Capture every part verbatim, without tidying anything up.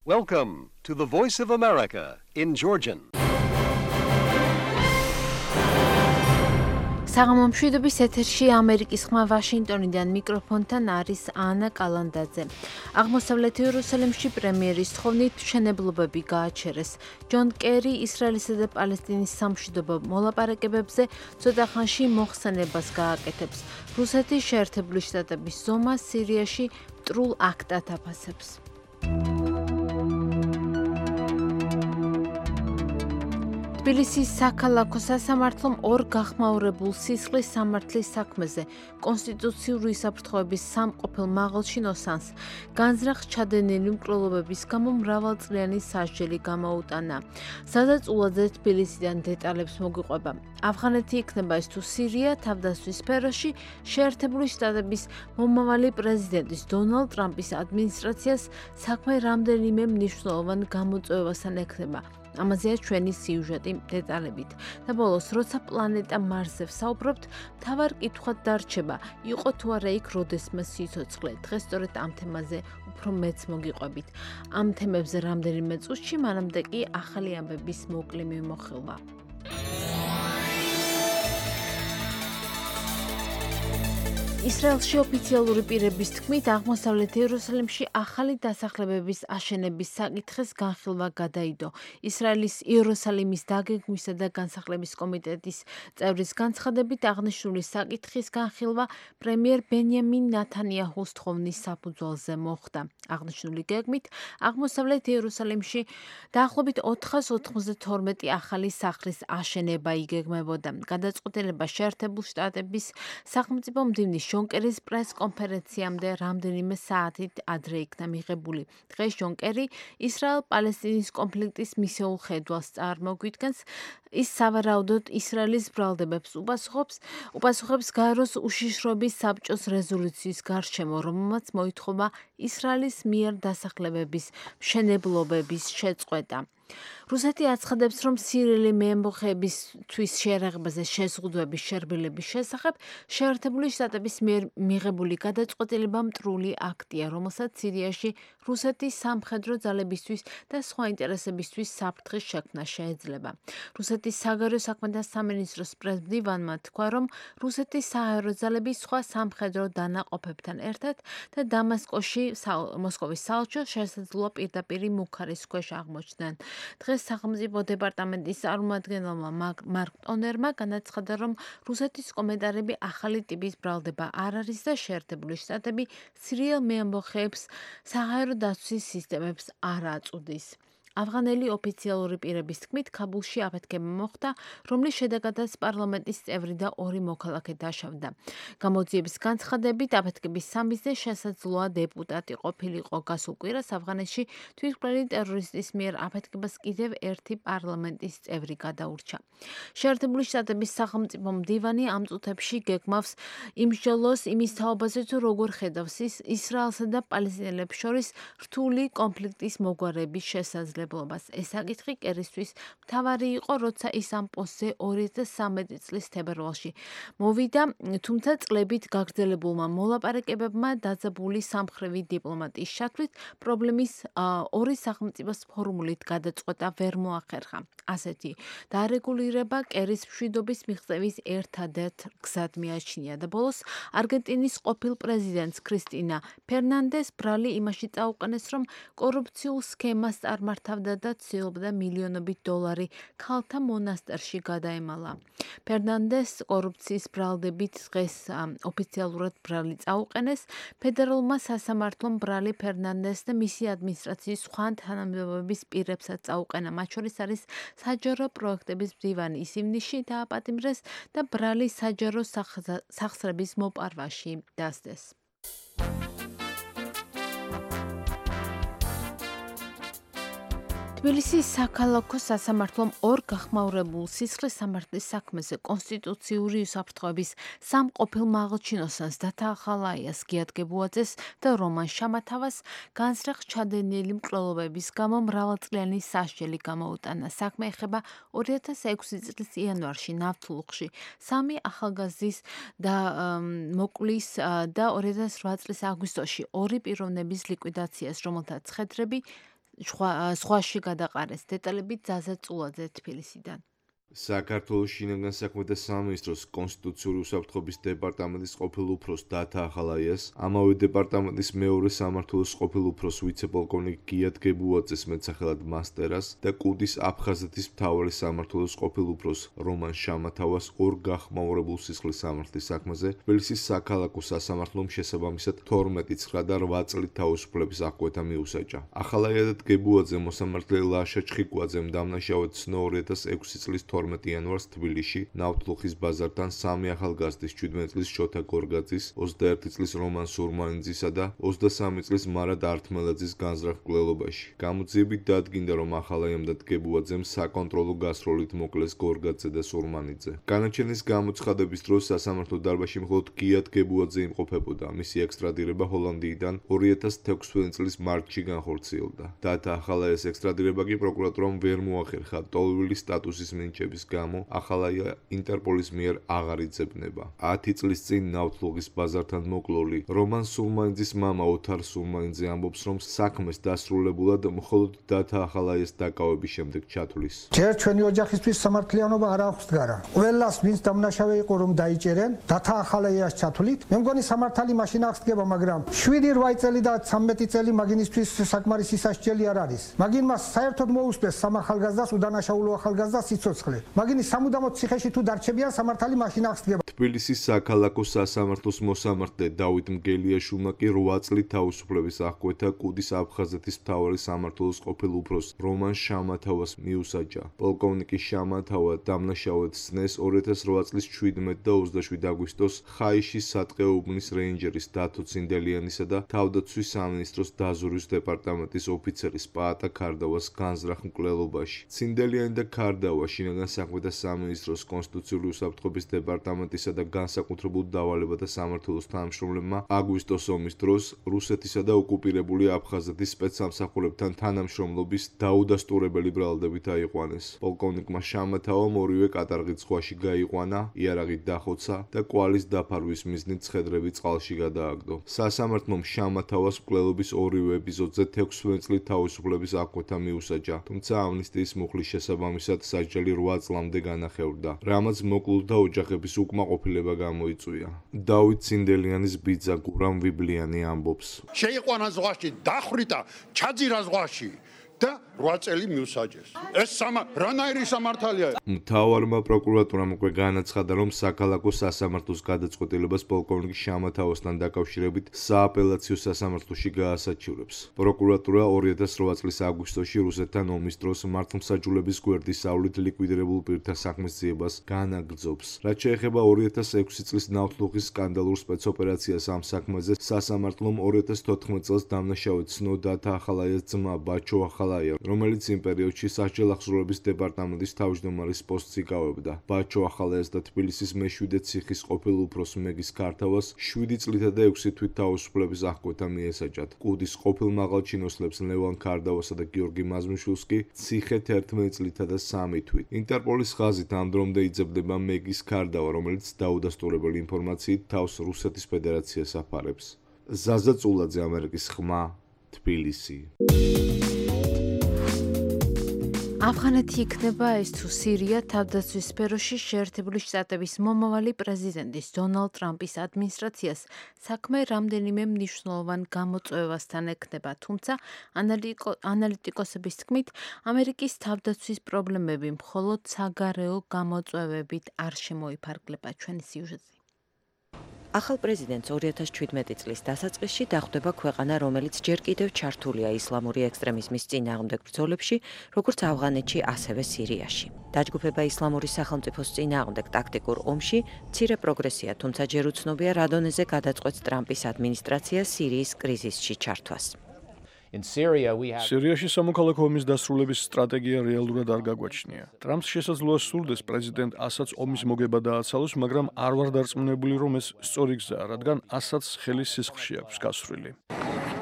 Welcome to the Voice of America in Georgian. საღამომშვიდობის ეთერში ამერიკის ხმა ვაშინგტონიდან მიკროფონთან არის ანა კალანდაძე. აღმოსავლეთ იერუსალიმში პრემიერის თხოვნით მშენებლობები გააჩერეს. ჯონ კერი ისრაელისა და პალესტინის სამშვიდობო მოლაპარაკებებზე ცოტა ხანში მოხსენებას გააკეთებს. რუსეთის შეერთებული შტატების ზომა სირიაში მტრულ აქტად აფასებს. თბილისის საქალაქო სასამართლომ ორ გახმაურებულ სისხლის სამართლის საქმეზე კონსტიტუციური საფრთხეების სამყოფელ მაღალში ნოსანს განზრახ ჩადენილი მკვლელობების გამო მრავალწლიანი სასჯელი გამოუტანა. სადაც ულაძე თბილისიდან დეტალებს მოგვიყვება. ავღანეთი იქნება ეს თუ სირია თავდასხმის სფეროში შეერთებული შტატების მომავალი პრეზიდენტის დონალდ ტრამპის ადმინისტრაციას საქმე რამდენიმე მნიშვნელოვან გამოწვევასთან ექნება. ამაზეა ჩვენი სიუჟეტი დეტალებით. და ბოლოს, როცა პლანეტა მარსზე ვსაუბრობთ, მთავარ კითხვად დარჩება, იყო თუ არა იქ როდესმე სიცოცხლე. დღეს სწორედ ამ თემაზე უფრო მეც მოგიყვებით. ამ თემებზე რამდენიმე წუთში, მანამდე კი ახალი ამბების მოკლე მიმოხილვა. ისრაელში ოფიციალური პირების თქმით, აღმოსავლეთ იერუსალიმში ახალი დასახლებების აშენების საკითხის განხილვა გადაიდო. ისრაელის იერუსალიმის დაგეგმვისა და განსახლების კომიტეტის წევრის განცხადებით, აღნიშნული საკითხის განხილვა პრემიერ ბენიამინ ნათანიაჰუს თხოვნის საფუძველზე მოხდა. აღნიშნული გეგმით, აღმოსავლეთ იერუსალიმში დაახლოებით ოთხას ოთხმოცდათორმეტი ახალი სახლის აშენება იგეგმებოდა. გადაწყვეტილება შეერთებულ შტატების სახელმწიფო მდივნის ჯონ კერის პრეს-კონფერენციამდე რამდენიმე საათით ადრე იქნა მიღებული. დღეს ჯონ კერი ისრაელ-პალესტინის კონფლიქტის მისეულ ხედვალს წარმოგვიდგენს. ის სავარაუდოდ ისრაელის ბრალდებებს უპასუხობს, უპასუხებს გაეროს უშიშროების საბჭოს რეზოლუციის გარშემო, რომელმაც მოითხოვა ისრაელის მიერ დასახლებების მშენებლობების შეწყვეტა. რუსეთი აცხადებს, რომ სირიელი მეამბოხეებისთვის შეერაღებაზე შეზღუდვების შერბილების შესახებ შეერთებული შტატების მიერ მიღებული გადაწყვეტილება მტრული აქტია, რომელსაც სირიაში რუსეთის სამხედრო ძალებისთვის და სხვა ინტერესებისთვის საფრთხის შექმნა შეეძლება. რუსეთის საგარეო საქმეთა სამინისტროს პრესმდივანმა თქვა, რომ რუსეთის საჰაერო ძალები სხვა სამხედრო დანაყოფებთან ერთად და დამასკოში მოსკოვის საელჩოს შესაძლოა პირდაპირი მუქარის ქვეშ აღმოჩნდნენ. დღეს სახელმწიფო დეპარტამენტის წარმომადგენელმა მარკ ტონერმა განაცხადა, რომ რუსეთის კომენტარები ახალი ტიპის ბრალდება არ არის და შეერთებული შტატები სირიელ მეამბოხეებს საჰაერო დაცვის სისტემებს არ აწუდის. ავღანელი ოფიციალური პირების თქმით, ქაბულში აფეთქება მოხდა, რომლის შედეგადაც პარლამენტის წევრი და ორი მოქალაქე დაშავდა. გამოძიების განცხადებით, აფეთქების სამიზნე შესაძლოა დეპუტატი ყოფილიყო. გასულ კვირას ავღანეთში თვითმკვლელი ტერორისტის მიერ აფეთქებას კიდევ ერთი პარლამენტის წევრი გადაურჩა. შეერთებული შტატების სახელმწიფო მდივანი ამ წუთებში გეგმავს იმსჯელოს იმის თაობაზე, თუ როგორ ხედავს ისრაელსა და პალესტინელებს შორის რთული კონფლიქტის მოგვარების შესაძლებლობას. ეს საკითხი კერისთვის მთავარი იყო, როცა ის ამ პოსტზე ორი ათას სამეტი წლის თებერვალში მოვიდა, თუმცა წლებით გაგრძელებულმა მოლაპარაკებებმა დაძაბული სამხრივი დიპლომატიის ჩათვლით პრობლემის ორი სახელმწიფოს ფორმულით გადაწყვეტა ვერ მოახერხა. ასეთი დარეგულირება კერის მშვიდობის მიღწევის ერთადერთ გზად მიაჩნია და ბოლოს არგენტინის ყოფილ პრეზიდენტს ქრისტინა ფერნანდეს ბრალი იმაში წაუყენეს, რომ კორუფციულ სქემას წარმართავდა და ცდილობდა მილიონობით დოლარი ქალთა მონასტერში გადაემალა. ფერნანდეს კორუფციის ბრალდებით დღეს ოფიციალურად ბრალი წაუყენეს. ფედერალურმა სასამართლომ ბრალი ფერნანდეს და მისი ადმინისტრაციის სხვა თანამდებობების პირებსაც წაუყენა. მათ შორის არის საჯარო პროექტების მდივანი. ის ივნისში დააპატიმრეს და ბრალი საჯარო სახსრების მოპარვაში დასდეს. თბილისის საქალაქო სასამართლომ ორ გახმაურებულ სისხლის სამართლის საქმეზე კონსტიტუციური უსაფრთხოების სამ ყოფილ მაღალჩინოსანს დათა ახალაიას, გიად გებუაძეს და რომან შამათავას განზრახ ჩადენილი მკვლელობების გამო მრავალწლიანი სასჯელი გამოუტანა. საქმე ეხება ორი ათას ექვსი წლის იანვარში ნავთლუღში სამი ახალგაზრდის და მოკლის და ორი ათას რვა წლის აგვისტოში ორი პიროვნების ლიკვიდაციას, რომელთა ცხედრები ზღვაში გადაყარეს. დეტალებით ზაზა წულაძე თბილისიდან. საქართველოს შინაგან საქმეთა სამინისტროს კონსტიტუციური უსაფრთხოების დეპარტამენტის ყოფილ უფროს დათა ახალაიას, ამავე დეპარტამენტის მეორე სამმართველოს ყოფილ უფროს ვიცე-პოლკოვნიკ გიათ გებუაძეს მეტსახელად მასტერას და კუდის აფხაზეთის მთავარი სამმართველოს ყოფილ უფროს რომან შამათავას ორ გახმაურებულ სისხლის სამართლის საქმეზე თბილისის საქალაქო სასამართლომ შესაბამისად თორმეტი ცხრა და რვა წლით თავისუფლების აღკვეთა მიუსაჯა. ახალაია და გებუაძე მოსამართლე ლაშა ჩხიკვაძემ დამნაშავედ ცნო ორი ათას ექვსი წლის თორმეტი იანვარს თბილისში ნავთლუხის ბაზართან სამი ახალგაზრდის შვიდმეტი წლის შოთა გორგაძის, ოცდაერთი წლის რომან სურმანიძისა და ოცდასამი წლის მარად ართმელაძის განზრახ მკვლელობაში. გამოძიებით დადგინდა, რომ ახალაიამ და გებუაძემ საკონტროლო გასროლით მოკლეს გორგაძე და სურმანიძე. განაჩენის გამოცხადების დროს სასამართლო დარბაზში მხოლოდ გიათ გებუაძე იმყოფებოდა. მისი ექსტრადირება ჰოლანდიიდან ორი ათას თექვსმეტი წლის მარტში განხორციელდა. დათა ახალაიას ექსტრადირება კი პროკურატურამ ვერ მოახერხა ტოლვილი სტატუსის მინიჭების გამო ახალაია ინტერპოლის მიერ აღარ იძებნება. ათი წლის წინ ნავთლუღის ბაზართან მოკლული რომან სურმანიძის მამა ოთარ სურმანიძე ამბობს, რომ საქმეს დასრულებულად მხოლოდ დათა ახალაიას დაკავების შემდეგ ჩათვლის. ჯერ ჩვენი ოჯახისთვის სამართლიანობა არ აქვს დგარა. ყველას ვინც დამნაშავე იყო რომ დაიჭერენ, დათა ახალაიას ჩათვლით. მე მგონი სამართალი მაშინ აღს დგება, მაგრამ შვიდი რვა წელი და ცამეტი წელი მაგინისთვის საკმარისი სასჯელი არ არის. მაგინ მას საერთოდ მოუსწრეს სამ ახალგაზრდას უდანაშაულო ახალგაზრდას სიცოცხლე. მაგინი სამუდამოდ ციხეში თუ დარჩებიან, სამართალი მაშინ აღს დგება. თბილისის საქალაქო სასამართლოს მოსამართლე დავით მგელიაშვილმა კი რვა წლით თავისუფლების აღკვეთა კუდის აფხაზეთის მთავარი სამმართველოს ყოფილ უფროს რომან შამათავას მიუსაჯა. პოლკოვნიკი შამათავა დამნაშავედ სცნეს ორი ათას რვა წლის შვიდმეტი და ოცდაშვიდი აგვისტოს ხაიშის სატყეო უბნის რეინჯერის დათო ცინდელიანისა და თავდაცვის სამინისტროს დაზვერვის დეპარტამენტის ოფიცერის პაატა ქარდავას განზრახ მკვლელობაში. ცინდელიანი და ქარდავა შინაგან საქმეთა სამინისტროს კონსტიტუციური უსაფრთხოების დეპარტამენტისა და განსაკუთრებულ დავალებათა სამმართველოს თანამშრომლებმა აგვისტოს ომის დროს რუსეთისა და ოკუპირებული აფხაზეთის სპეცსამსახურებთან თანამშრომლობის დაუდასტურებელი ბრალდებით აიყვანეს. პოლკოვნიკმა შამათავამ ორივე კატარღით ზღვაში გაიყვანა, იარაღით დახოცა და კვალის დაფარვის მიზნით ცხედრები წყალში გადააგდო. სასამართლომ შამათავას მკვლელობის ორივე ეპიზოდზე თექვსმეტი წლით თავისუფლების აღკვეთა მიუსაჯა, თუმცა ამნისტიის მუხლის შესაბამისად სასჯელი რვა წლამდე განახევრდა, რამაც მოკლულთა ოჯახების უკმაყოფილება გამოიწვია. დავით ცინდელიანის ბიძა გურამ ვიბლიანი ამბობს. შეიყვანა ზღვაში, დახვრიტა, ჩაძირა ზღვაში და რვა წელი მიუსაჯეს. ეს სამა რანაირი სამართალია? მთავარმა პროკურატურამ უკვე განაცხადა, რომ საქალაქო სასამართლოს გადაწყვეტილებას პოლკოვნიკ შამათავასთან დაკავშირებით სააპელაციო სასამართლოში გაასაჩივრებს. პროკურატურა ორი ათას რვა წლის აგვისტოში რუსეთთან ომის დროს მართლმსაჯულების გვერდის სავლით ლიკვიდირებულ პირთა საქმის ძიებას განაგრძობს. რაც შეეხება ორი ათას ექვსი წლის ნავთლუღის სკანდალურ სპეცოპერაციას ამ საქმეზე, სასამართლომ ორი ათას თოთხმეტი წელს დამნაშავედ ცნო დათა ახალაიას ძმა ბაჩო ახალაია, რომელიც იმ პერიოდში სასჯელ აღსრულების დეპარტამენტის თავმჯდომარის პოსტს იკავებდა. ბაჩო ახალაიას და თბილისის მეშვიდე ციხის ყოფილ უფროს მეგის ქართავას შვიდი წლითა და ექვსი თვით თავისუფლების აღკვეთა მიესაჯათ. კუდის ყოფილ მაღალჩინოსნებს ლევან ქარდავასა და გიორგი მაზმიშვილს კი ციხეთ ერთმეტი წლითა და სამი თვით. ინტერპოლის ხაზით ამ დრომდე იძებნება მეგის ქარდავა, რომელიც დაუდასტურებელი ინფორმაციით თავს რუსეთის ფედერაციას აფარებს. ზაზა წულაძე, ამერიკის ხმა, თბილისი. ავღანეთი იქნება ეს თუ სირია თავდაცვის სფეროში შეერთებული შტატების მომავალი პრეზიდენტის დონალდ ტრამპის ადმინისტრაციას საქმე რამდენიმე მნიშვნელოვან გამოწვევასთან ექნება, თუმცა ანალიტიკოსების თქმით, ამერიკის თავდაცვის პრობლემები მხოლოდ საგარეო გამოწვევებით არ შემოიფარგლება. ჩვენი სიუჟეტი. ახალ პრეზიდენტს ორი ათას შვიდმეტი წლის დასაწყისში დახვდება ქვეყანა, რომელიც ჯერ კიდევ ჩართულია ისლამური ექსტრემიზმის წინააღმდეგ ბრძოლებში, როგორც ავღანეთში, ასევე სირიაში. დაჯგუფება ისლამური სახელმწიფოს წინააღმდეგ ტაქტიკურ ომში მცირე პროგრესია, თუმცა ჯერ უცნობია, რა დონეზე გადაწყვეტს ტრამპის ადმინისტრაცია სირიის კრიზისში ჩართვას. სირიაში სამოქალაქო ომის დასრულების სტრატეგია რეალურად არ გაგვაჩნია. ტრამპს შესაძლოა სურდეს პრეზიდენტ ასადს ომის მოგება დააცალოს, მაგრამ არ ვარ დარწმუნებული, რომ ეს სწორი გზაა, რადგან ასადს ხელის სისხლში აქვს გასვლილი.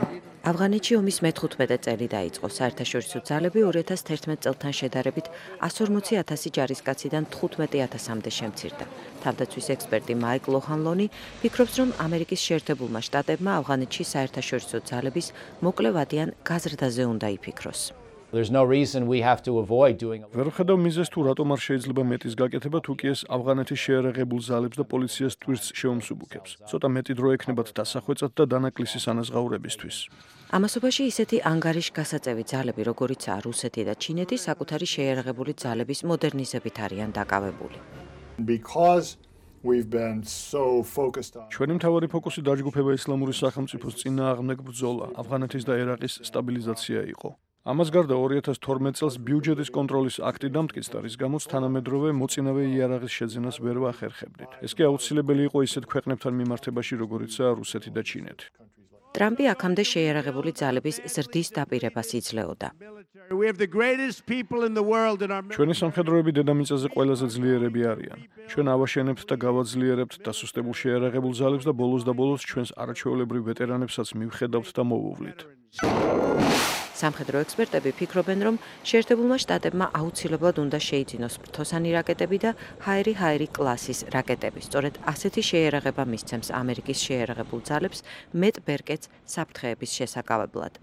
ავღანეთში ომის მეთხუთმეტე წელი დაიწყო. საერთაშორისო ძალები ორი ათას თერთმეტ წელთან შედარებით εκατს ორმოცი ათასი ჯარისკაციდან თხუთმეტი ათასამდე შემცირდა. თავდაცვის ექსპერტი მაიკ ლოჰანლონი ფიქრობს, რომ ამერიკის შეერთებულმა შტატებმა ავღანეთში საერთაშორისო ძალების მოკლევადიან გაზრდაზე უნდა იფიქროს. There's no reason we have to avoid doing. ვერ ვხედავ მიზეზს თუ რატომ არ შეიძლება მეტის გაკეთება თუ კი ეს ავღანეთის შეერაღებულ ძალებს და პოლიციას ტვირთს შეუმსუბუქებს. ცოტა მეტი დრო ექნებათ დასახვეწად და დანაკლისის ანაზღაურებისთვის. ამასობაში ისეთი ანგარიშგასაწევი ძალები, როგორიცაა რუსეთი და ჩინეთი, საკუთარი შეერაღებული ძალების მოდერნიზებით არიან დაკავებული. Because we've been so focused on ჩვენი მთავარი ფოკუსი დაჯგუფება ისლამური სახელმწიფოს წინააღმდეგ ბრძოლა, ავღანეთის და ერაყის სტაბილიზაცია იყო. ამას გარდა ორი ათას თორმეტ წელს ბიუჯეტის კონტროლის აქტი დამტკიცდა, რის გამოც თანამედროვე მოწინავე იარაღის შეძენას ვერ ვახერხებდით. ეს კი აუცილებელი იყო ისეთ ქვეყნებთან მიმართებაში, როგორიცაა რუსეთი და ჩინეთი. ტრამპი აქამდე შეიარაღებული ძალების ზრდის დაპირებას იძლეოდა. ჩვენი სამხედროები დედამიწაზე ყველაზე ძლიერები არიან. ჩვენ ავაშენებთ და გავაძლიერებთ დასუსტებულ შეიარაღებულ ძალებს და ბოლოს და ბოლოს ჩვენს არაჩვეულებრივ ვეტერანებსაც მივხედავთ და მოვუვლით. სამხედრო ექსპერტები ფიქრობენ, რომ შეერთებულმა შტატებმა აუცილებლად უნდა შეიძინოს ფრთოსანი რაკეტები და ჰაერი-ჰაერი კლასის რაკეტები. სწორედ ასეთი შეიარაღება მისცემს ამერიკის შეიარაღებულ ძალებს მეტ ბერკეტს საფრთხეების შესაკავებლად.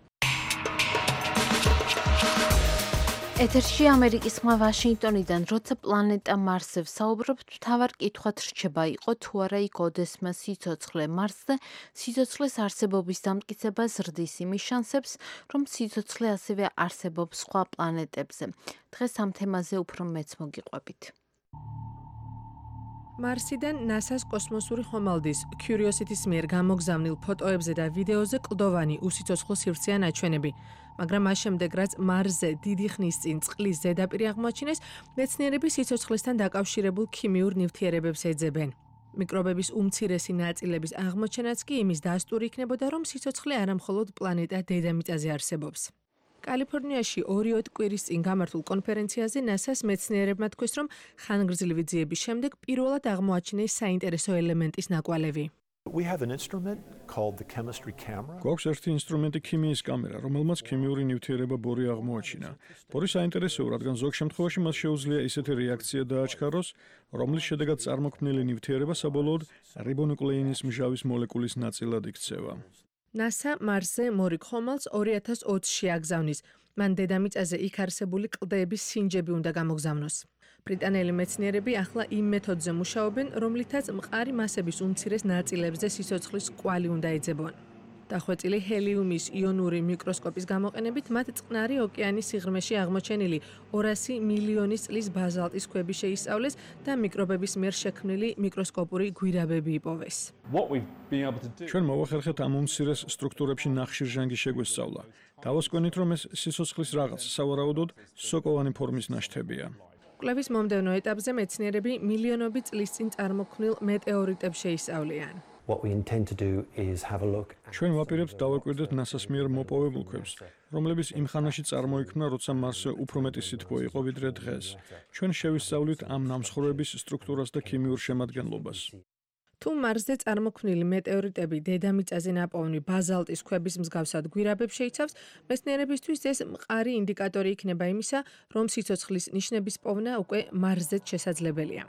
ეთერში ამერიკის ხმა ვაშინგტონიდან, როცა პლანეტა მარსზე ვსაუბრობთ, მთავარ კითხვად რჩება იყო თუ არა იქ ოდესმა სიცოცხლე მარსზე, სიცოცხლის არსებობის დამტკიცება ზრდის იმის შანსებს, რომ სიცოცხლე ასევე არსებობს სხვა პლანეტებზე. დღეს ამ თემაზე უფრო მეც მოგიყვებით. მარსიდან ნასას კოსმოსური ხომალდის Curiosity-ის მიერ გამოგზავნილ ფოტოებზე და ვიდეოზე კლდოვანი უსიცოცხლო სივრცეა ნაჩვენები. მაგრამ მას შემდეგ, რაც მარსზე დიდი ხნის წინ წყლის ზედაპირი აღმოაჩინეს, მეცნიერები სიცოცხლესთან დაკავშირებულ ქიმიურ ნივთიერებებს ეძებენ. მიკრობების უმცირესი ნაწილების აღმოჩენაც კი იმის დასტური იქნებოდა, რომ სიცოცხლე არა მხოლოდ პლანეტა დედამიწაზე არსებობს. კალიფორნიაში ორი კვირის წინ გამართულ კონფერენციაზე ნასას მეცნიერებმა თქვეს, რომ ხანგრძლივი ძიების შემდეგ პირველად აღმოაჩინეს საინტერესო ელემენტის ნაკვალევი. We have an instrument called the chemistry camera. გვაქვს ერთი ინსტრუმენტი ქიმიის კამერა, რომელმაც ქიმიური ნივთიერება ბორი აღმოაჩინა. ბორი საინტერესოა, რადგან ზოგ შემთხვევაში მას შეუძლია ისეთი რეაქცია დააჩქაროს, რომლის შედეგად წარმოქმნილი ნივთიერება საბოლოოდ რიბონუკლეინის მჟავის მოლეკულის ნაწილად იქცევა. NASA მარსზე მორიგ ხომალდს ორი ათას ოცში აგზავნის. მან დედამიწაზე იქ არსებული კლდეების სინჯები უნდა გამოგზავნოს. ბრიტანელი მეცნიერები ახლა იმ მეთოდზე მუშაობენ, რომლითაც მყარი მასების უმცირეს ნაწილებზე სიცოცხლის კვალი უნდა ეძებონ. დახვეწილი ჰელიუმის იონური მიკროსკოპის გამოყენებით მათ წყნარი ოკეანის სიღრმეში აღმოჩენილი ორასი მილიონი წლის ბაზალტის ქვები შეისწავლეს და მიკრობების მიერ შექმნილი მიკროსკოპური გვირაბები იპოვეს. ჩვენ მოვახერხეთ ამ უმცირეს სტრუქტურებში ნახშირჟანგი შეგვესწავლა. დავასკვენით, რომ ეს სიცოცხლის რაღაც, სავარაუდოდ სოკოვანი ფორმის ნაშთებია. კვლევის მომდევნო ეტაპზე მეცნიერები მილიონობით წლის წინ წარმოქმნილ მეტეორიტებს შეისწავლიან. What we intend to do is have a look. ჩვენ ვაპირებთ დავაკვირდეთ ნასას მიერ მოპოვებულ ქვებს, რომლებიც იმ ხანაში წარმოიქმნა, როცა მარსზე უფრო მეტი სითბო იყო ვიდრე დღეს. ჩვენ შევისწავლით ამ ნამსხვრევების სტრუქტურას და ქიმიურ შემადგენლობას. თუ მარსზე წარმოქმნილი მეტეორიტები დედამიწაზე ნაპოვნი ბაზალტის ქვების მსგავსად გვირაბებს შეიცავს, მეცნიერებისთვის ეს მყარი ინდიკატორი იქნება იმისა, რომ სიცოცხლის ნიშნების პოვნა უკვე მარსზეც შესაძლებელია.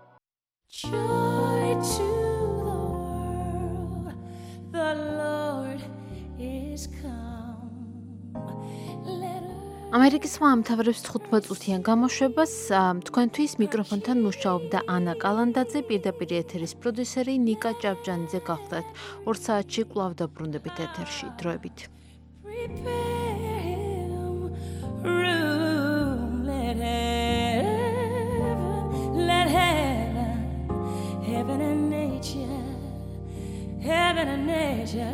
Joy to the world, the Lord is come. Let ამერიკის ხმა ამთავრებს თხუთმეტ წუთიან გამოშვებას. თქვენთვის მიკროფონთან მუშაობდა ანა კალანდაძე, პირდაპირ ეთერის პროდიუსერი ნიკა ჭავჭანიძე გახლდათ. ორ საათში კვლავ დაბრუნდებით ეთერში. დროებით. Heaven and nature, heaven and nature,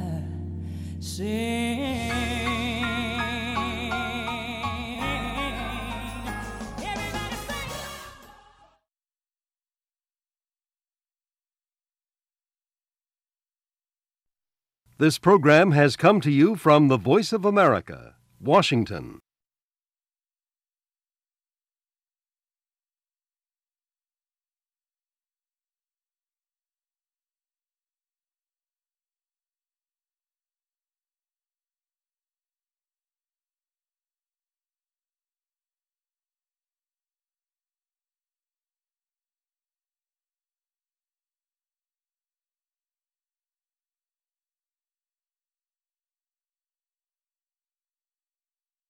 sing. This program has come to you from the Voice of America, Washington.